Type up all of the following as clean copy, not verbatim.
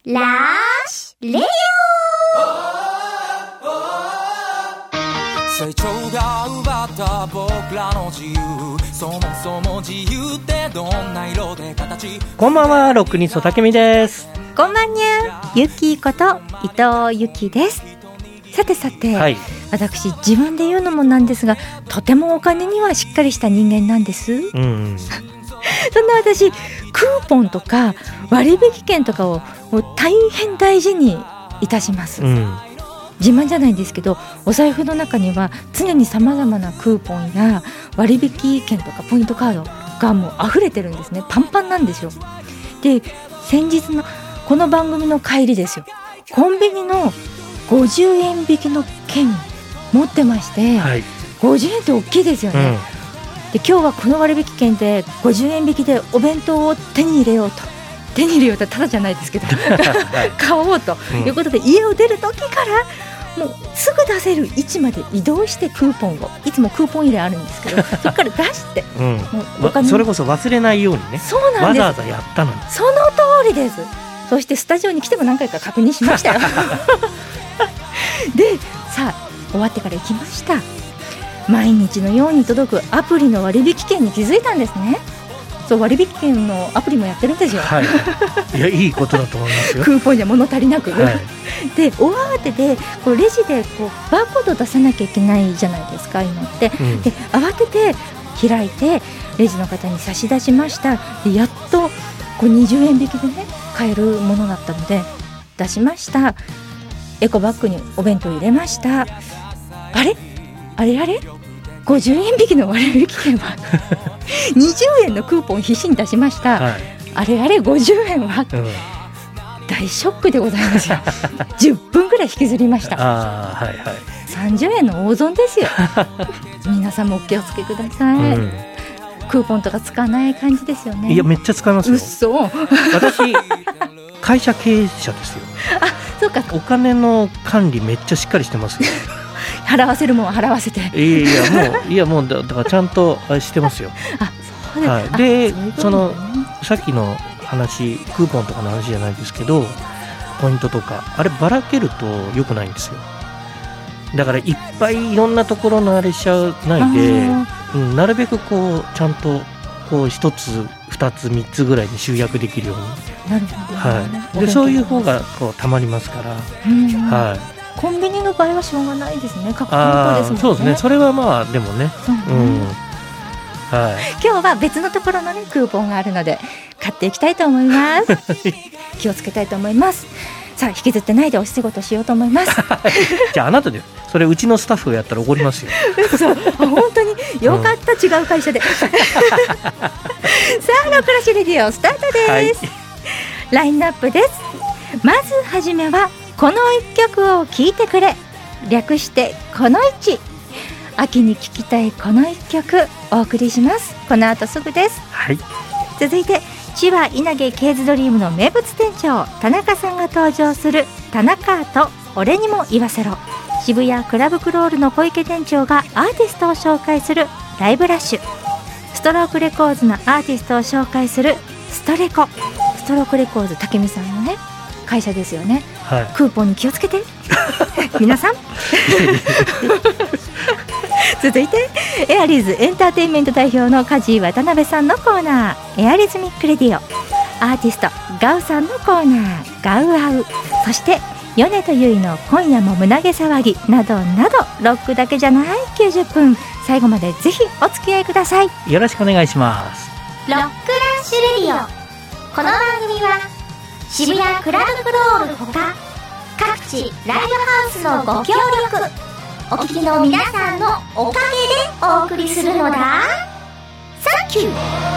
라시 레오成長が奪った僕らの自由そもそも自由ってどんな色で形こんばんは、ロックニストたけみです。 こんばんにゃ、ゆきこと伊藤ゆきです。さてさて、はい、私自分で言うのもなんですが、とてもお金にはしっかりした人間なんです、そんな私、クーポンとか割引券とかを大変大事にいたします、自慢じゃないんですけど、お財布の中には常にさまざまなクーポンや割引券とかポイントカードがもう溢れてるんですね。パンパンなんですよ。で、先日のこの番組の帰りですよ、コンビニの50円引きの券持ってまして、はい、50円って大きいですよね、で今日はこの割引券で50円引きでお弁当を手に入れようとただじゃないですけど買おうということで、家を出る時からもうすぐ出せる位置まで移動してクーポンを、いつもクーポン入れあるんですけどそこから出して、もうそれこそ忘れないようにね、 そうなんです、 わざわざやったのに。 その通りです。そしてスタジオに来ても何回か確認しましたよで、さあ終わってから行きました。毎日のように届くアプリの割引券に気づいたんですね。そう、割引券のアプリもやってるんですよ、はい、 いや、いいことだと思いますよクーポンじゃ物足りなく、はい、で大慌てでこうレジでこうバーコード出さなきゃいけないじゃないですか、今って、で慌てて開いてレジの方に差し出しました。でやっとこう20円引きでね買えるものだったので出しました。エコバッグにお弁当入れました。あれ50円引きの割引券は20円のクーポン必死に出しました、はい、あれ50円は、大ショックでございますよ10分ぐらい引きずりました。 はいはい、 30円の大損ですよ皆さんもお気をつけください、クーポンとか使わない感じですよね。 いや、めっちゃ使いますよ。 嘘私会社経営者ですよ。 あ、そうか。 お金の管理めっちゃしっかりしてますよ払わせるもんは払わせて、 いやもうだからちゃんとしてますよあ、そうです、はい、 で、そのさっきの話、クーポンとかの話じゃないですけど、ポイントとかあればらけると良くないんですよ。だからいっぱいいろんなところのあれしちゃわないで、なるべくこうちゃんとこう1つ2つ3つぐらいに集約できるように。 なるほど、ね、 はい、でそういう方がこうたまりますから、はい、 コンビニの場合はしょうがないですね。各店舗ですもんね。 そうですね、それはまあでもね、はい、 今日は別のところの、ね、クーポンがあるので買っていきたいと思います気をつけたいと思います。さあ、引きずってないでお仕事しようと思いますじゃああなたでそれうちのスタッフがやったら怒りますよそう本当によかった、違う会社でさあ、ロックラッシュレディオスタートです、はい、ラインナップです。まずはじめはこの一曲を聴いてくれ、略してこの一。秋に聴きたいこの一曲お送りします。この後すぐです、 はい、 続いて千葉稲毛ケーズドリームの名物店長田中さんが登場する田中アート俺にも言わせろ。渋谷クラブクロールの小池店長がアーティストを紹介するライブラッシュ。ストロークレコーズのアーティストを紹介するストレコ。ストロークレコーズ、武美さんのね会社ですよね、はい、クーポンに気をつけて皆さん続いてエアリーズエンターテインメント代表の梶渡辺さんのコーナー、エアリズミックレディオ。アーティストガウさんのコーナー、ガウアウ。そして米とゆいの今夜も胸毛騒ぎなどなど、ロックだけじゃない90分、最後までぜひお付き合いください。 よろしくお願いします。 ロックラッシュレディオ。この番組は渋谷クラブクロールほか各地ライブハウスのご協力、お聞きの皆さんのおかげでお送りするのだ。サンキュー。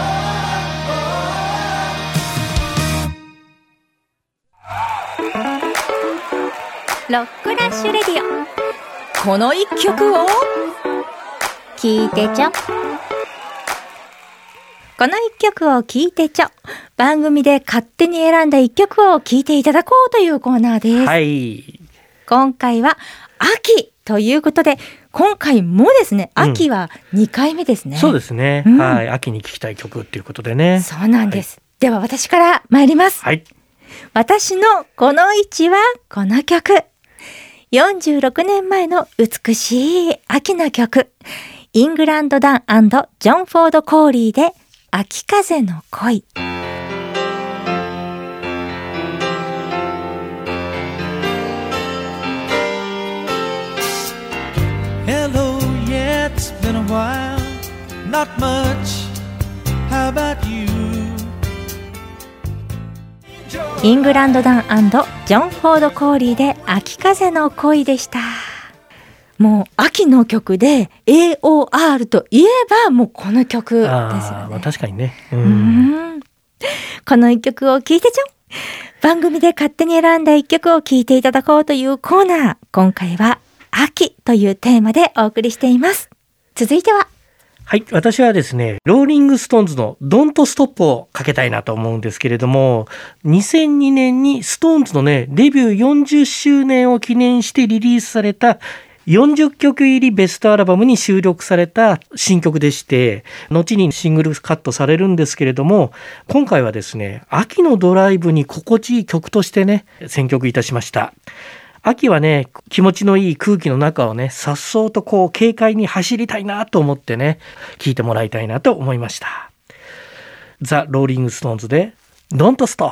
ロックラッシュレディオ。この一曲を聴いてちょ。この一曲を聴いてちょ。番組で勝手に選んだ一曲を聴いていただこうというコーナーです。 はい。 今回は秋ということで、今回もですね、秋は2回目ですね。 そうですね、はい、秋に聴きたい曲っていうことでね。 そうなんです、はい、では私から参ります。 はい。 私のこの位置はこの曲。46年前の美しい秋の曲。イングランドダン&ジョン・フォード・コーリーで秋風の恋。 Hello, yeah, it's been a while. Not much. How about you? イングランドダン&ジョン・フォード・コーリーで秋風の恋でした。もう秋の曲で AOR といえばもうこの曲ですよね。 まあ、確かにね。 この一曲を聴いてちょん。番組で勝手に選んだ一曲を聴いていただこうというコーナー。今回は秋というテーマでお送りしています。続いては、 はい、私はですね、ローリングストーンズの Don't Stop をかけたいなと思うんですけれども、2002年にストーンズのね、デビュー40周年を記念してリリースされた40曲入りベストアルバムに収録された新曲でして、後にシングルカットされるんですけれども、今回はですね、秋のドライブに心地いい曲としてね、選曲いたしました。秋はね、気持ちのいい空気の中をね、颯爽とこう軽快に走りたいなと思ってね、聴いてもらいたいなと思いました。ザ・ローリングストーンズで Don't Stop。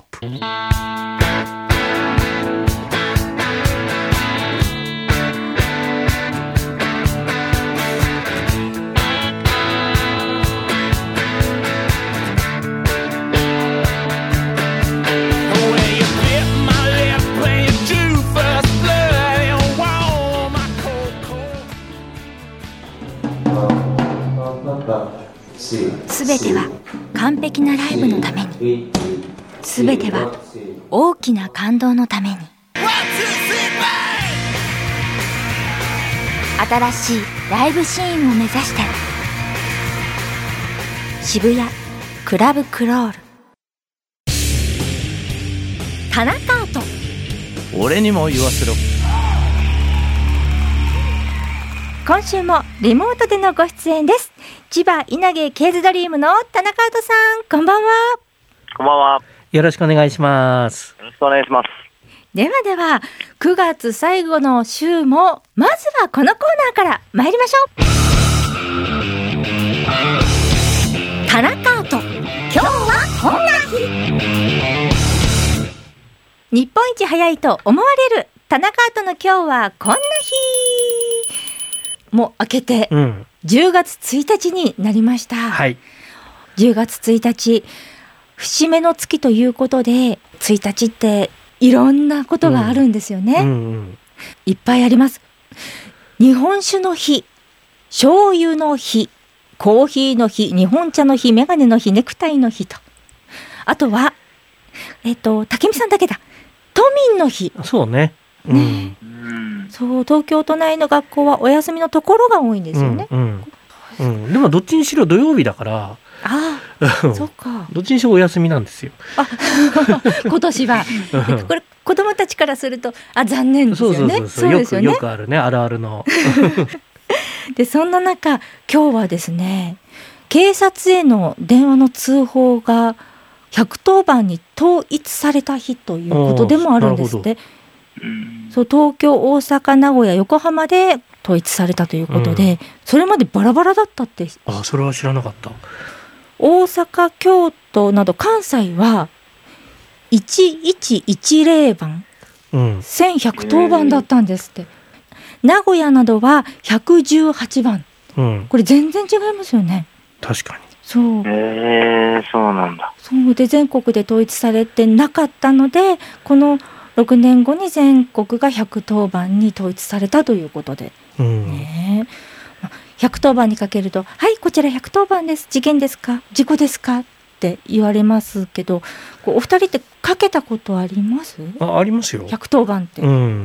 すべては完璧なライブのために、すべては大きな感動のために。新しいライブシーンを目指して渋谷クラブクロール。田中アート。 俺にも言わせろ。 今週もリモートでのご出演です。千葉稲毛ケーズドリームの田中アートさん、こんばんは。 こんばんは。 よろしくお願いします。 よろしくお願いします。 ではでは、9月最後の週もまずはこのコーナーから参りましょう。田中アート、今日はこんな日。日本一早いと思われる田中アートの今日はこんな日。もう明けて10月1日になりました、 はい、 10月1日節目の月ということで、1日っていろんなことがあるんですよね、いっぱいあります。日本酒の日、醤油の日、コーヒーの日、日本茶の日、メガネの日、ネクタイの日と、あとは竹見さんだけだ、都民の日。 そうね、 そう、東京都内の学校はお休みのところが多いんですよね、 でもどっちにしろ土曜日だから、 そうか、 どっちにしろお休みなんですよ。 今年はこれ子供たちからすると残念ですよね。そうですよね。 よくあるね、あるあるの。 でそんな中、今日はですね、警察への電話の通報が110番に統一された日ということでもあるんですって。そう、東京、大阪、名古屋、横浜で統一されたということで、それまでバラバラだったって。 それは知らなかった。 大阪、京都など関西は1110番、1110番だったんですって。名古屋などは118番、これ全然違いますよね。 確かに。 そう。 そうなんだ。 そうで、全国で統一されてなかったので、この6年後に全国が110番に統一されたということで、110番にかけると、はい、こちら110番です、事件ですか、事故ですかって言われますけど、お二人ってかけたことあります？ ありますよ、 110番って。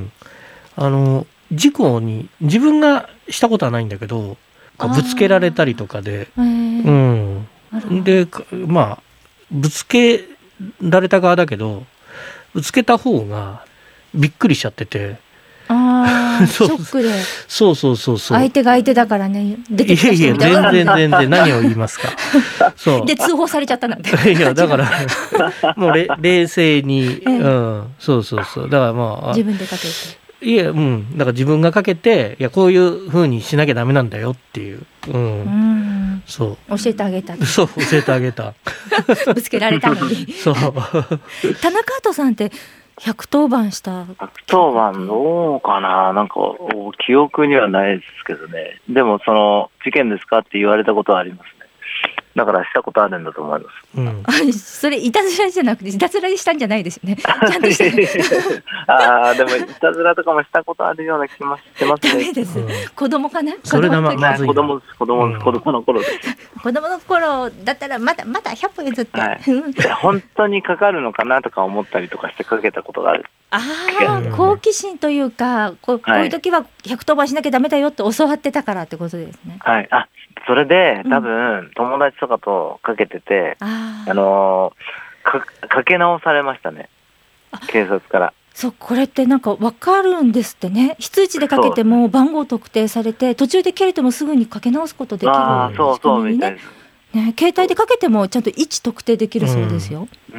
事故に自分がしたことはないんだけど、ぶつけられたりとかで、で、まあぶつけられた側だけど、ぶつけた方がびっくりしちゃってて、 あショックでそう相手が相手だからね出てきた人みたいな。 全然何を言いますか。そうで通報されちゃったなんて。 いやだからもう冷静に、そうだからまあ自分でかけて。 いやだから自分がかけてこういう風にしなきゃダメなんだよっていう、そう教えてあげた。 そう教えてあげた。 ぶつけられたのに。 そう田中跡さんって110番した 110番どうかな、なんか記憶にはないですけどね。でもその事件ですかって言われたことはありますね。だからしたことあるんだと思います。 それいたずらじゃなくていたずらにしたんじゃないですよね。ちゃんとしてでもいたずらとかもしたことあるような気もしてますね。 ダメです。子供かな。 それだまずい。 子供の頃です。 子供の頃だったらまだ100歩譲って、 本当にかかるのかなとか思ったりとかしてかけたことがある。 好奇心というかこういう時は110番しなきゃダメだよって教わってたからってことですね。 はい。それで多分友達とかとかけてて、かけ直されましたね。警察から。 そうこれってなんか分かるんですってね。非通知でかけても番号特定されて途中で切れてもすぐにかけ直すことできる仕組みにね。携帯でかけてもちゃんと位置特定できるそうですよ。だ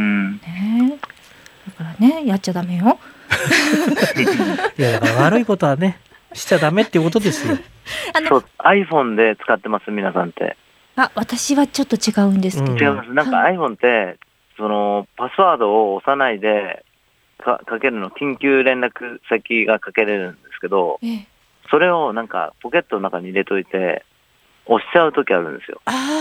からねやっちゃダメよ。 いやだから悪いことはねしちゃダメっていうことですよ。 iPhone で使ってます皆さんって。 私はちょっと違うんですけど。 違います。なんか iPhone ってそのパスワードを押さないでかけるの緊急連絡先がかけれるんですけど、それをなんかポケットの中に入れといて押しちゃう時あるんですよ。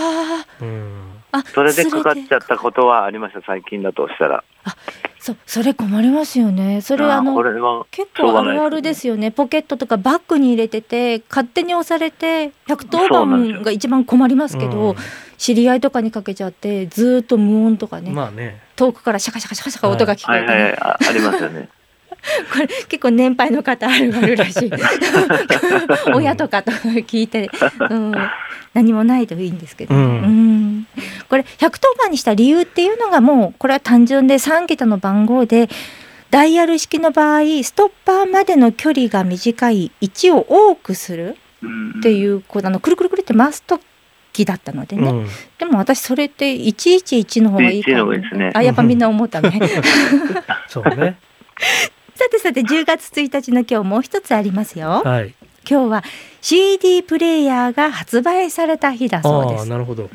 それでかかっちゃったことはありました。最近だとしたら。 それ困りますよね。それこれは結構あるあるですよね。ポケットとかバッグに入れてて勝手に押されて110番が一番困りますけど、知り合いとかにかけちゃってずっと無音とかね、遠くからシャカシャカシャカシャカ音が聞こえて、 ありますよね。 これ結構年配の方あるあるらしい。親とかと聞いて、何もないといいんですけど、これ110番にした理由っていうのがもうこれは単純で3桁の番号でダイヤル式の場合ストッパーまでの距離が短い1を多くするっていうくるくるくるって回すときだったのでね、でも私それって111の方がいいかな、やっぱみんな思ったね。 そうね。 さて10月1日の今日もう一つありますよ。 はい、 今日は CD プレイヤーが発売された日だそうです。 なるほど。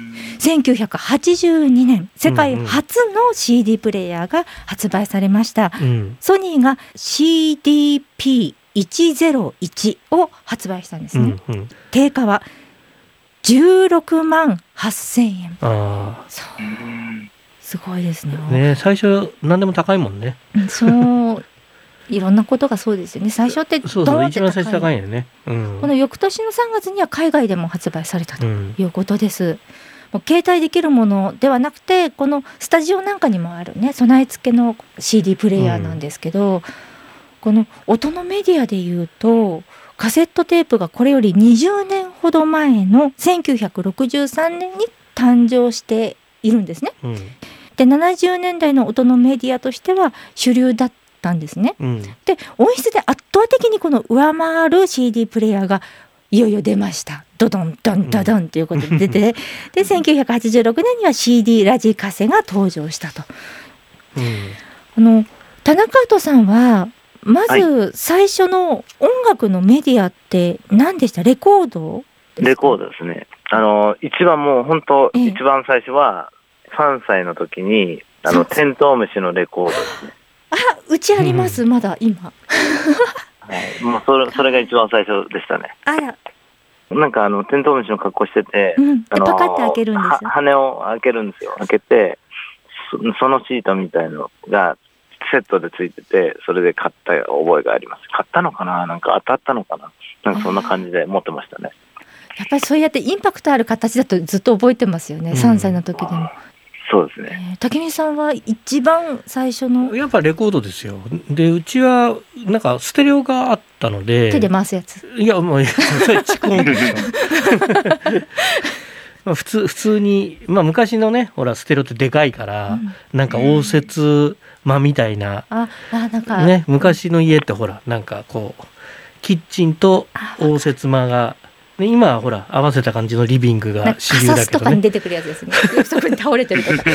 1982年世界初の CD プレイヤーが発売されました、ソニーが CDP-101 を発売したんですね、定価は16万8000円。そうすごいですね。 最初何でも高いもんね。 そういろんなことがそうですよね。最初ってドーンって一番最初高いよね、この翌年の3月には海外でも発売されたということです、もう携帯できるものではなくてこのスタジオなんかにもあるね備え付けの CD プレイヤーなんですけど、この音のメディアでいうとカセットテープがこれより20年ほど前の1963年に誕生しているんですね、で70年代の音のメディアとしては主流だったんですね、で音質で圧倒的にこの上回る CD プレイヤーがいよいよ出ました。ドドンドンドドンということで出て、で1986年には CD ラジカセが登場したと、田中跡さんはまず最初の音楽のメディアって何でした？レコードですか？ レコードですね。一番もう本当、一番最初は3歳の時にテントウムシのレコードですね。 うちあります、まだ今。 もうそれが一番最初でしたね。なんかテントウムシの格好してて、 パカって開けるんですよ。 羽を開けるんですよ。開けてそのシートみたいのがセットでついてて、それで買った覚えがあります。買ったのかな、なんか当たったのかな、なんかそんな感じで持ってましたね。 やっぱりそうやってインパクトある形だとずっと覚えてますよね、3歳の時でも。 そうですね。 武見さんは一番最初のやっぱレコードですよ。でうちはなんかステレオがあったので、 手で回すやつ。 いやもうそれ蓄音ですよ。普通に、昔のねほらステレオってでかいから、なんか応接間みたいな、 なんかね、昔の家ってほらなんかこうキッチンと応接間が、ね、今はほら合わせた感じのリビングが主流だけどね。 カサスとかに出てくるやつですね。そこに倒れてるとか。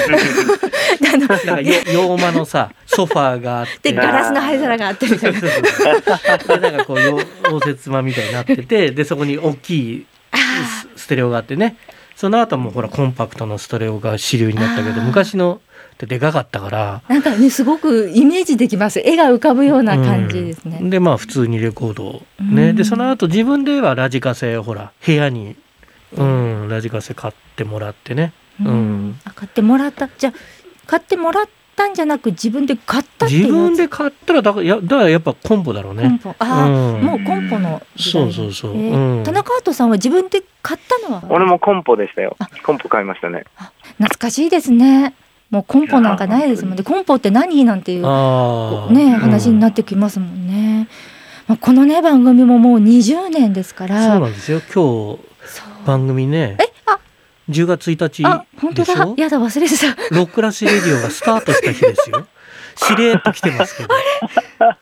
洋間のさソファーがあってでガラスの灰皿があってみたいな。 でなんかこう応接間みたいになってて、でそこに大きいステレオがあってね。その後もほらコンパクトなステレオが主流になったけど、昔のってでかかったからなんかねすごくイメージできます。絵が浮かぶような感じですね。 でまあ普通にレコードをね、でその後自分ではラジカセをほら部屋に、ラジカセ買ってもらってね、 買ってもらった。じゃあ買ってもらったんじゃなく自分で買ったっていうやつ。 自分で買ったらだからやっぱコンポだろうね。 コンポ、もうコンポの時代。 そう、 田中アートさんは自分で買ったのは。 俺もコンポでしたよ。コンポ買いましたね。 懐かしいですね。もうコンポなんかないですもんね。コンポって何なんていうね話になってきますもんね。このね番組ももう20年ですから。 そうなんですよ。今日番組ね。10月1日でしょ。 本当だ。やだ忘れてた。 ロックラッシュレディオがスタートした日ですよ。しれーっと来てますけど。 本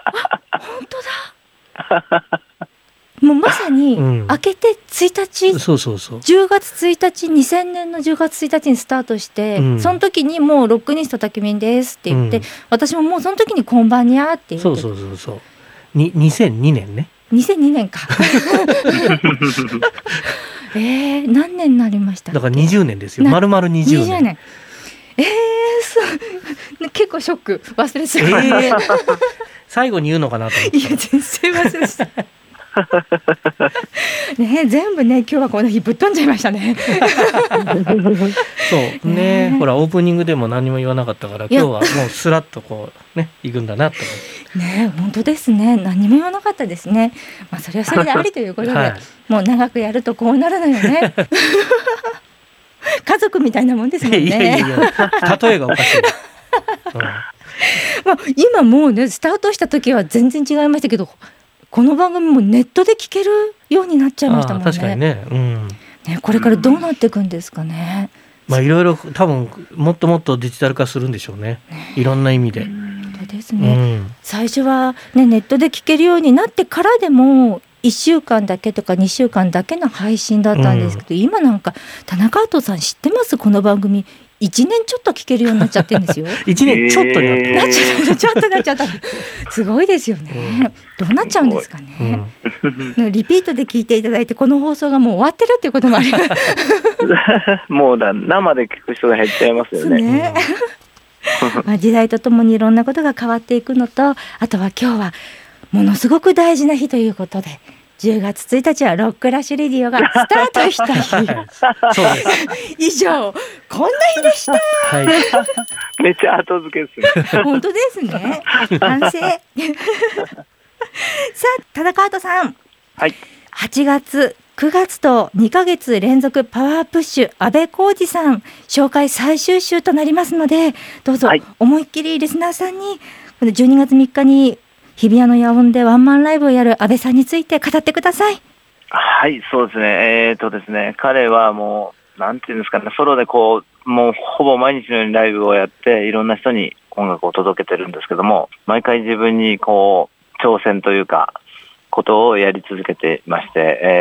当だ。もうまさに明けて1日、 そう 10月1日2000年の10月1日にスタートして、その時にもうロックニストたきみんですって言って、私ももうその時にこんばんにゃーって言って、 そう2002年ね。 2002年か。何年になりましたっけ？ だから20年ですよ。丸々20年。 結構ショック。忘れてた。 最後に言うのかなと思って。 いや全然忘れてた。ね、全部ね今日はこの日ぶっ飛んじゃいましたね。 そうね、ほらオープニングでも何も言わなかったから今日はもうスラッとこうね行くんだなと思ってね。本当ですね。何も言わなかったですね。それはそれでありということで、もう長くやるとこうなるのよね。家族みたいなもんですもんね。 いや例えがおかしい。 今もうねスタートした時は全然違いましたけど、この番組もネットで聞けるようになっちゃいましたもんね。 確かにね。 これからどうなっていくんですかね。 いろいろ多分もっともっとデジタル化するんでしょうね。いろんな意味で。 そうですね。最初はねネットで聞けるようになってからでも1週間だけとか2週間だけの配信だったんですけど、今なんか田中アートさん知ってます？この番組1年ちょっと聞けるようになっちゃってるんですよ。 1年ちょっとになっちゃった。すごいですよね。どうなっちゃうんですかね。リピートで聞いていただいてこの放送がもう終わってるっていうこともあります。 もう生で聞く人が減っちゃいますよね。 時代とともにいろんなことが変わっていくのと、あとは今日はものすごく大事な日ということで、10月1日はロックラッシュレディオがスタートした日。そうです。以上こんな日でした。 めっちゃ後付けですね。 本当ですね。反省。さあ田中アートさん、8月9月と2ヶ月連続パワープッシュ安倍浩二さん紹介最終週となりますので、どうぞ思いっきりリスナーさんにこの12月3日に日比谷の野音でワンマンライブをやる安倍さんについて語ってください。 はい、そうですね。ですね、彼はもうなんていうんですかね、ソロでこうもうほぼ毎日のようにライブをやっていろんな人に音楽を届けてるんですけども、毎回自分にこう挑戦というかことをやり続けていまして、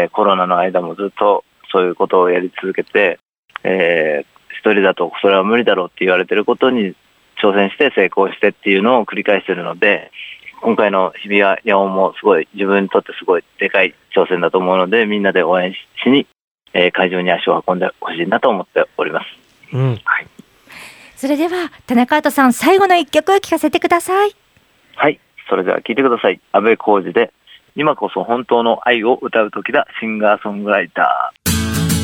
コロナの間もずっとそういうことをやり続けて、一人だとそれは無理だろうって言われてることに挑戦して成功してっていうのを繰り返しているので、今回の日比谷野音もすごい自分にとってすごいでかい挑戦だと思うので、みんなで応援しに、会場に足を運んでほしいなと思っております。 それでは田中アートさん、最後の一曲聴かせてください。 はい、それでは聴いてください。安倍浩二で今こそ本当の愛を歌う時だ、シンガーソングライター。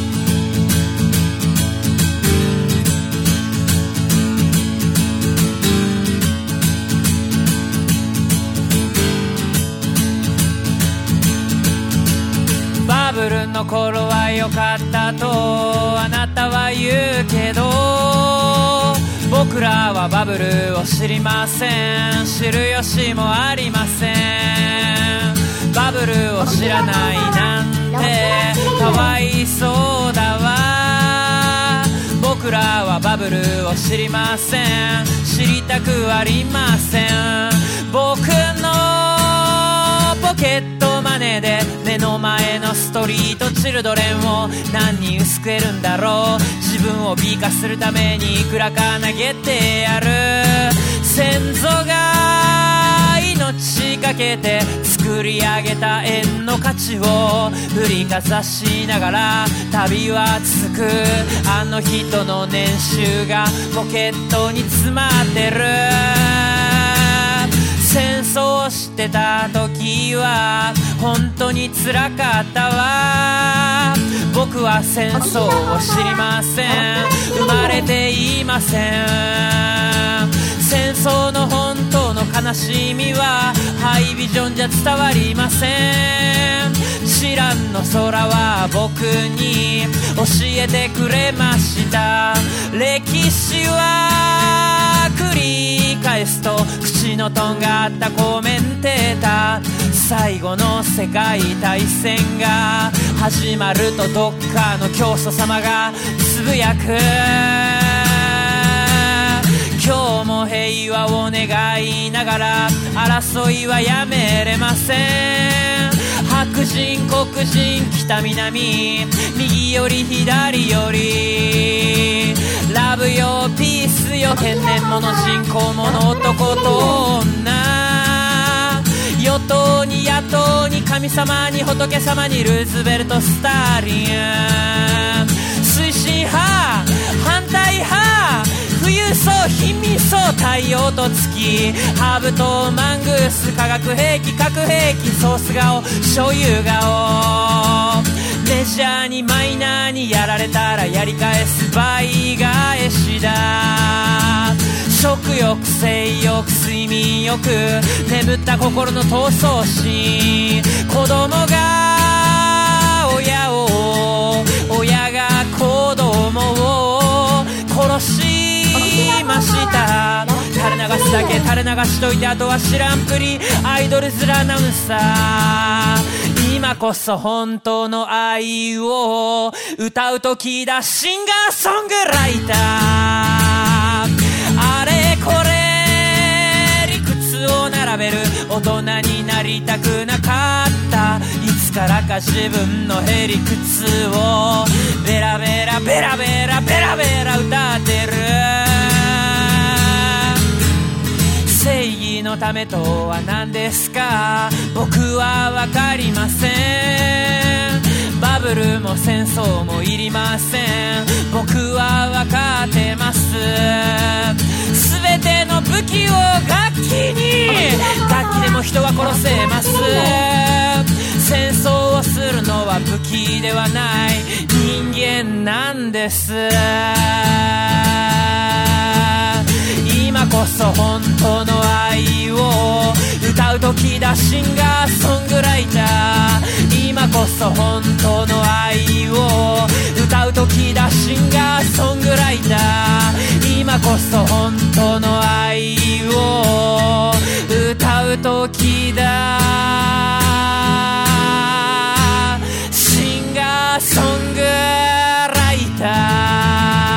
バブルの頃は良かったとあなたは言うけど、僕らはバブルを知りません。知る由もありません。バブルを知らないなんてかわいそうだわ。僕らはバブルを知りません。知りたくありません。僕のポケット金で目の前のストリートチルドレンを何人救えるんだろう。自分を美化するためにいくらか投げてやる。先祖が命かけて作り上げた円の価値を振りかざしながら旅は続く。あの人の年収がポケットに詰まってる。戦争をしてた時は本当に辛かったわ。僕は戦争を知りません。生まれていません。戦争の本当の悲しみはハイビジョンじゃ伝わりません。知らんの空は僕に教えてくれました。歴史は繰り返すと口のとんがったコメンテーター。最後の世界大戦が始まるとどっかの教祖様がつぶやく。今日も平和を願いながら争いはやめれません。白人黒人北南右より左よりラブよピースよ天然物人工物男と女。与党に野党に神様に仏様にルーズベルトスターリン。推進派反対派富裕層貧民層太陽と月ハブとマングース化学兵器核兵器ソース顔醤油顔。メジャーにマイナーにやられたらやり返す倍返しだ。食欲性欲睡眠欲眠った心の闘争心。子供が親を親が子供を殺しました。垂れ流すだけ垂れ流しといてあとは知らんぷり。アイドル面なむさ。今こそ本当の愛を歌う時だ。シンガーソングライター。あれこれ理屈を並べる大人になりたくなかった。いつからか自分のへりくつをベラベラベラベラベラベラ歌ってる。正義のためとは何ですか。僕は分かりません。バブルも戦争もいりません。僕は分かってます。全ての武器を楽器に楽器でも人は殺せます。戦争をするのは武器ではない人間なんです。今こそ本当の愛を歌う時だ。シンガーソングライター。今こそ本当の愛を歌う時だ。シンガーソングライター。今こそ本当の愛を歌う時だ。シンガーソングライター。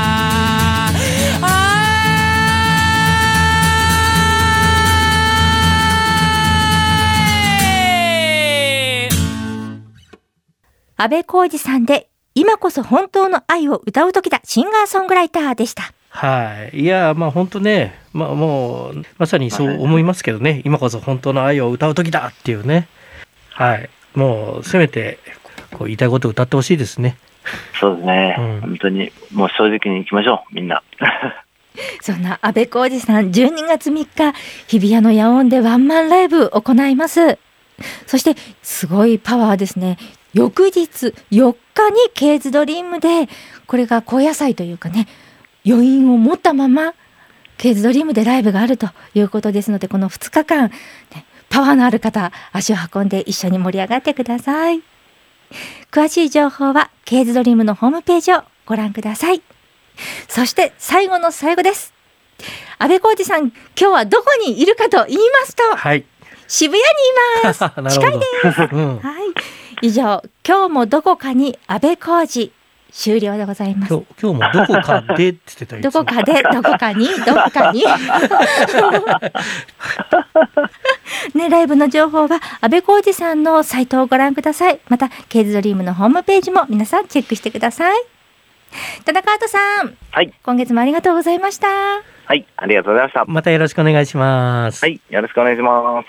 安部浩二さんで今こそ本当の愛を歌う時だ。シンガーソングライターでした。 はい。いや、まあ本当ね、もうまさにそう思いますけどね。今こそ本当の愛を歌う時だっていうね。はい。もうせめてこう言いたいことを歌ってほしいですね。 そうですね。本当にもう正直に行きましょうみんな。 そんな安部浩二さん、12月3日日比谷の野音でワンマンライブ行います。そしてすごいパワーですね。翌日4日にケーズドリームで、これが高野菜というかね、余韻を持ったままケーズドリームでライブがあるということですので、この2日間、ね、パワーのある方足を運んで一緒に盛り上がってください。詳しい情報はケーズドリームのホームページをご覧ください。そして最後の最後です。安部浩二さん、今日はどこにいるかと言いますと、 はい、 渋谷にいます。近いです、はい、以上、今日もどこかに安部浩二終了でございます。 今日もどこかでって言ってたよ。 どこかで、どこかに、どこかに。 ね、ライブの情報は安倍浩二さんのサイトをご覧ください。またケイズドリームのホームページも皆さんチェックしてください。田中アートさん、 はい、 今月もありがとうございました。 はい、ありがとうございました。 またよろしくお願いします。 はい、よろしくお願いします。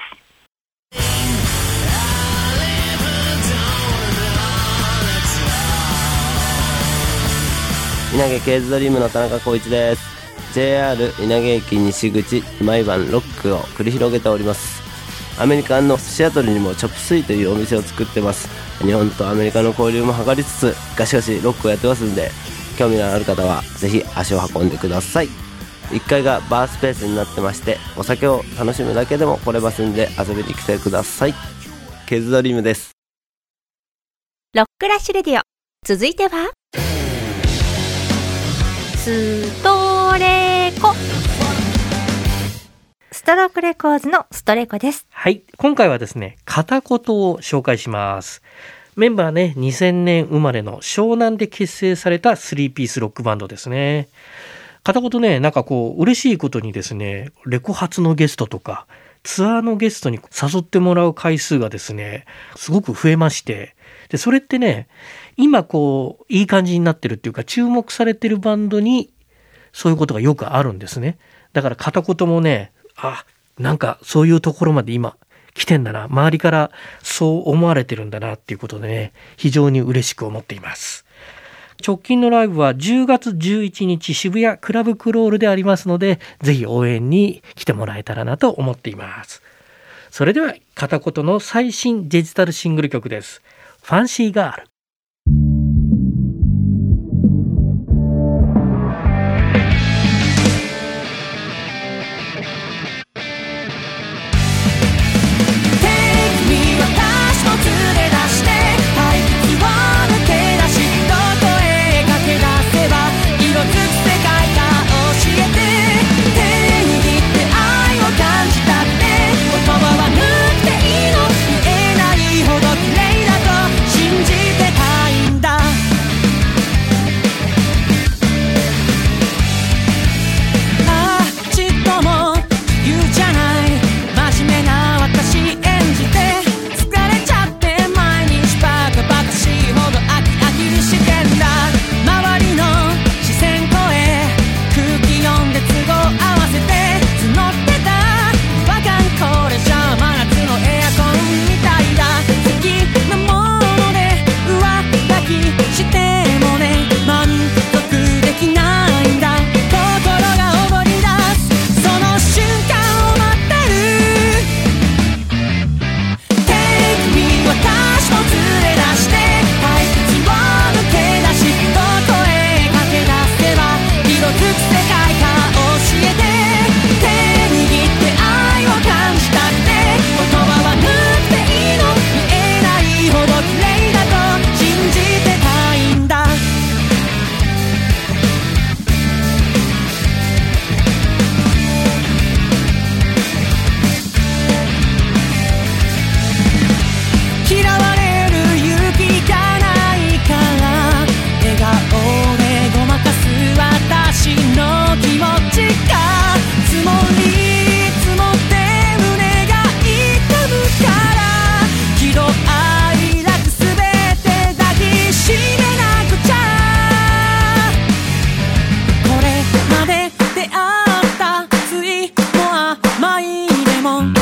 稲毛ケイズドリームの田中浩一です。 JR 稲毛駅西口、毎晩ロックを繰り広げております。アメリカのシアトルにもチョップスイというお店を作ってます。日本とアメリカの交流も図りつつガシガシロックをやってますんで、興味のある方はぜひ足を運んでください。1階がバースペースになってまして、お酒を楽しむだけでも来れますんで遊びに来てください。ケイズドリームです。 ロックラッシュレディオ、続いてはストレコ。ストロークレコーズのストレコです。 はい、今回はですね、片言を紹介します。メンバーね、2000年生まれの湘南で結成された3ピースロックバンドですね。片言ね、なんかこう嬉しいことにですね、レコ発のゲストとかツアーのゲストに誘ってもらう回数がですね、すごく増えまして、でそれってね、今こういい感じになってるっていうか、注目されてるバンドにそういうことがよくあるんですね。だから片言もね、なんかそういうところまで今来てんだな、周りからそう思われてるんだなっていうことでね、非常に嬉しく思っています。直近のライブは10月11日渋谷クラブクロールでありますので、ぜひ応援に来てもらえたらなと思っています。それでは片言の最新デジタルシングル曲です。ファンシーガール。 まいでも